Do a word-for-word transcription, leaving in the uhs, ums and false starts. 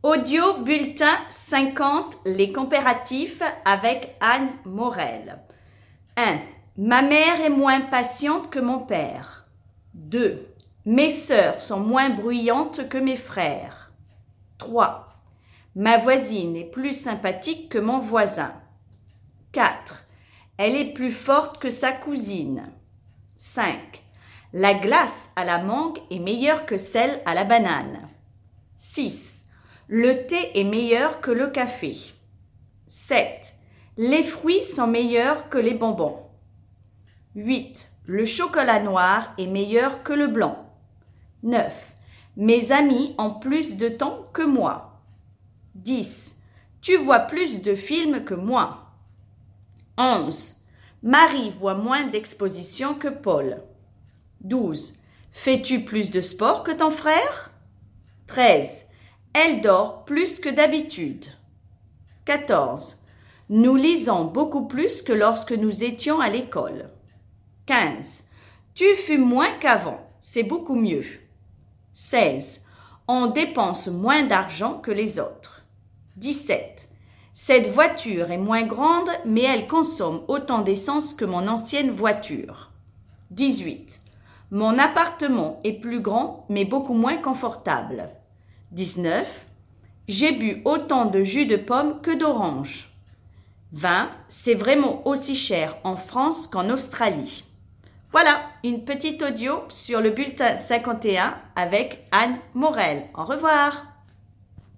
Audio bulletin cinquante, les comparatifs avec Anne Morel. un. Ma mère est moins patiente que mon père. deux. Mes sœurs sont moins bruyantes que mes frères. trois. Ma voisine est plus sympathique que mon voisin. quatre. Elle est plus forte que sa cousine. cinq. La glace à la mangue est meilleure que celle à la banane. six. Le thé est meilleur que le café. sept. Les fruits sont meilleurs que les bonbons. huit. Le chocolat noir est meilleur que le blanc. neuf. Mes amis ont plus de temps que moi. dix. Tu vois plus de films que moi. onze. Marie voit moins d'expositions que Paul. douze. Fais-tu plus de sport que ton frère? treize. Elle dort plus que d'habitude. quatorze. Nous lisons beaucoup plus que lorsque nous étions à l'école. quinze. Tu fumes moins qu'avant, c'est beaucoup mieux. seize. On dépense moins d'argent que les autres. dix-sept. Cette voiture est moins grande, mais elle consomme autant d'essence que mon ancienne voiture. dix-huit. Mon appartement est plus grand, mais beaucoup moins confortable. dix-neuf. J'ai bu autant de jus de pomme que d'orange. vingt. C'est vraiment aussi cher en France qu'en Australie. Voilà, une petite audio sur le bulletin cinquante et un avec Anne Morel. Au revoir.